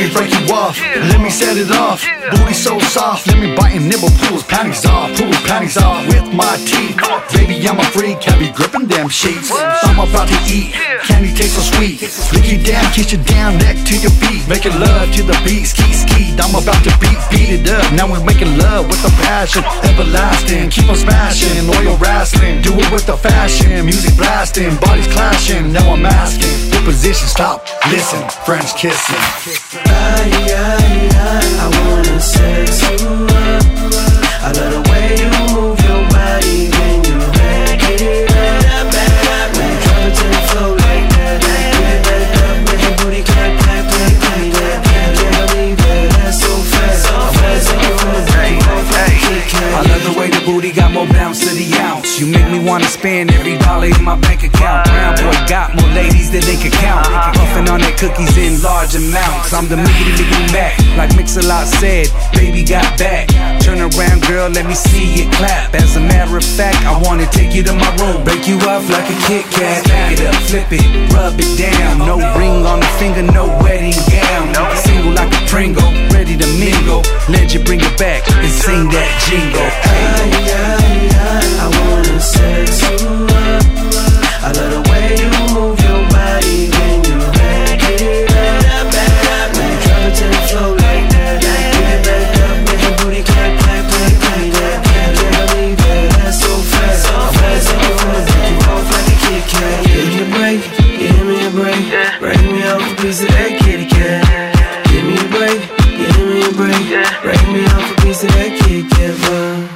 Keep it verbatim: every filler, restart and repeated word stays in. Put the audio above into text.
me break you off, let me set it off. Booty so soft, let me bite and nibble, pull his panties off, pull his panties off with my teeth. Baby, I'm a freak, have you gripping them sheets. I'm about to eat, candy tastes so sweet. Lick you down, kiss you down, neck to your feet. Making love to the beat, ski ski. I'm about to beat, beat it up. Now we're making love with the passion, everlasting. Keep on smashing, oil wrestling. Do it with the fashion, music blasting, bodies clashing. Now I'm asking, what position? Stop, listen, French kissing. Ay, ay, ay, I wanna sex you up. I love the way you move your body when you back it up, back up. When you drop it to the floor like that, get it back up, make your booty clap, clap, clap, clap, clap. Can't believe it, that's so fast, so fast. You wanna break off like a Kit Kat. I love the way the booty got more bounce to the ounce. You make me wanna spend every dollar in my bank account. Brown boy got more ladies than they can count. Puffin' on their cookies in large amounts. I'm the miggity miggity Mac, like Mix-a-Lot said, baby got back. Turn around girl, let me see it clap. As a matter of fact, I wanna take you to my room, break you up like a Kit Kat. Back it up, flip it, rub it down. No ring on the finger, no wedding gown. Single like a Pringle, ready to mingle. Let you bring it back and sing that jingle. Ay, ay, ay, I wanna sex you up. I love the way you move your body when you back it up, back up. When you drop it to the floor like that, get it back up, make your booty clap, clap, clap, clap, clap. Can't believe it, that's so fast, so fast. You wanna break you off like a Kit Kat. Give me a break, give me a break, break me off a piece of that kitty cat. Give me a break, give me a break, break me off a piece of that Kit Kat.